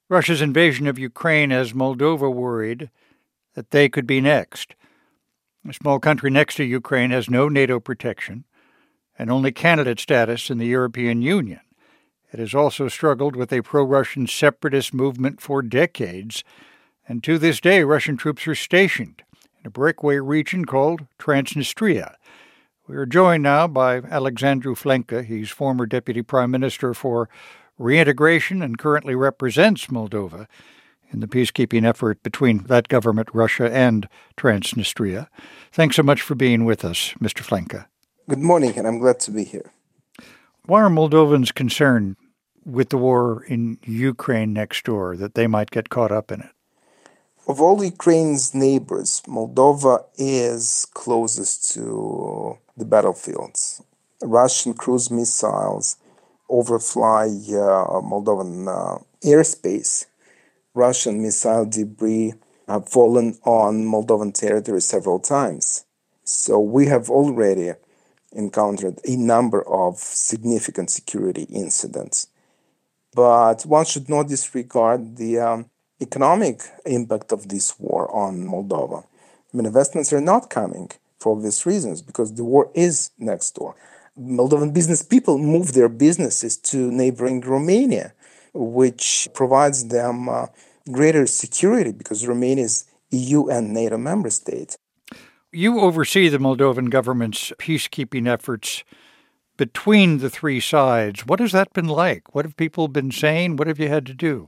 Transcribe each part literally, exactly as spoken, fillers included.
Russia's invasion of Ukraine has Moldova worried that they could be next. A small country next to Ukraine has no NATO protection and only candidate status in the European Union. It has also struggled with a pro-Russian separatist movement for decades, and to this day Russian troops are stationed in a breakaway region called Transnistria. We are joined now by Alexandru Flenca. He's former Deputy Prime Minister for Reintegration and currently represents Moldova in the peacekeeping effort between that government, Russia, and Transnistria. Thanks so much for being with us, Mister Flenca. Good morning, and I'm glad to be here. Why are Moldovans concerned with the war in Ukraine next door, that they might get caught up in it? Of all Ukraine's neighbors, Moldova is closest to the battlefields. Russian cruise missiles overfly uh, Moldovan uh, airspace. Russian missile debris have fallen on Moldovan territory several times. So we have already encountered a number of significant security incidents. But one should not disregard the um, economic impact of this war on Moldova. I mean, investments are not coming for obvious reasons because the war is next door. Moldovan business people move their businesses to neighboring Romania, which provides them uh, greater security because Romania is E U and NATO member state. You oversee the Moldovan government's peacekeeping efforts between the three sides. What has that been like? What have people been saying? What have you had to do?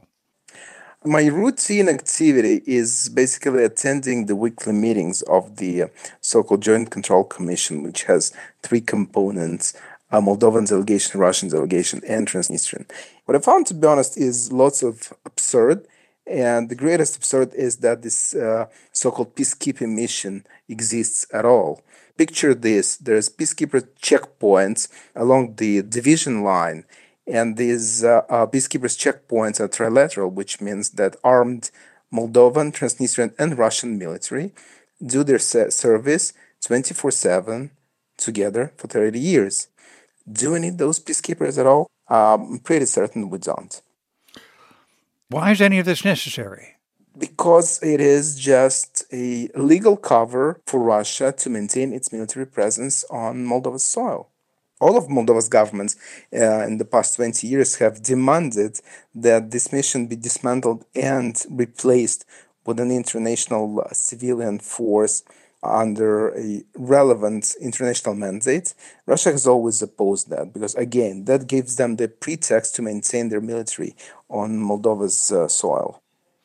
My routine activity is basically attending the weekly meetings of the so-called Joint Control Commission, which has three components, a Moldovan delegation, Russian delegation, and Transnistrian. What I found, to be honest, is lots of absurd, and the greatest absurd is that this uh, so-called peacekeeping mission exists at all. Picture this, there's peacekeeper checkpoints along the division line, and these uh, uh, peacekeepers checkpoints are trilateral, which means that armed Moldovan, Transnistrian, and Russian military do their se- service twenty-four seven together for thirty years. Do we need those peacekeepers at all? I'm pretty certain we don't. Why is any of this necessary? Because it is just a legal cover for Russia to maintain its military presence on Moldova's soil. All of Moldova's governments uh, in the past twenty years have demanded that this mission be dismantled and replaced with an international uh, civilian force under a relevant international mandate. Russia has always opposed that because, again, that gives them the pretext to maintain their military on Moldova's uh, soil.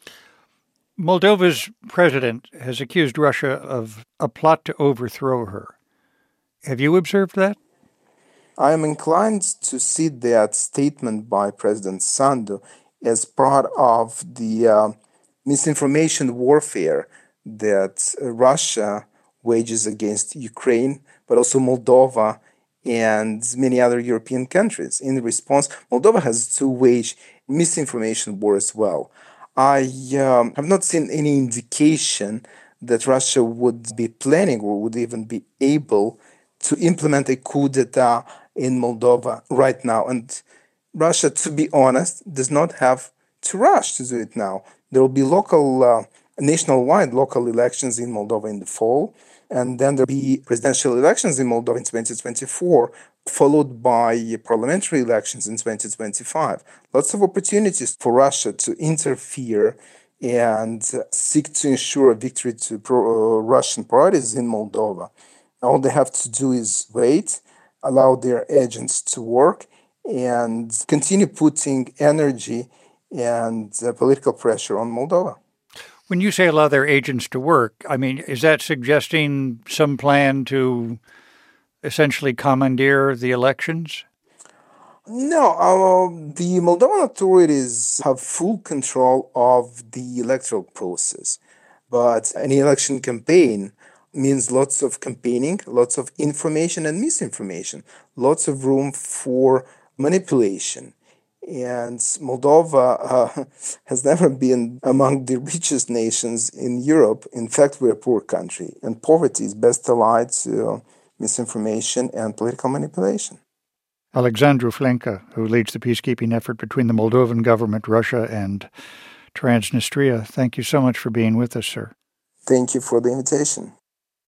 Moldova's president has accused Russia of a plot to overthrow her. Have you observed that? I am inclined to see that statement by President Sandu as part of the uh, misinformation warfare that uh, Russia wages against Ukraine, but also Moldova and many other European countries. In response, Moldova has to wage misinformation war as well. I um, have not seen any indication that Russia would be planning or would even be able to implement a coup d'etat in Moldova right now. And Russia, to be honest, does not have to rush to do it now. There will be local, uh, nationwide local elections in Moldova in the fall, and then there will be presidential elections in Moldova in twenty twenty-four, followed by parliamentary elections in twenty twenty-five. Lots of opportunities for Russia to interfere and seek to ensure a victory to pro- uh, Russian parties in Moldova. All they have to do is wait, allow their agents to work, and continue putting energy and uh, political pressure on Moldova. When you say allow their agents to work, I mean, is that suggesting some plan to essentially commandeer the elections? No, uh, the Moldovan authorities have full control of the electoral process. But an election campaign means lots of campaigning, lots of information and misinformation, lots of room for manipulation. And Moldova uh, has never been among the richest nations in Europe. In fact, we're a poor country, and poverty is best allied to misinformation and political manipulation. Alexandru Flenca, who leads the peacekeeping effort between the Moldovan government, Russia, and Transnistria. Thank you so much for being with us, sir. Thank you for the invitation.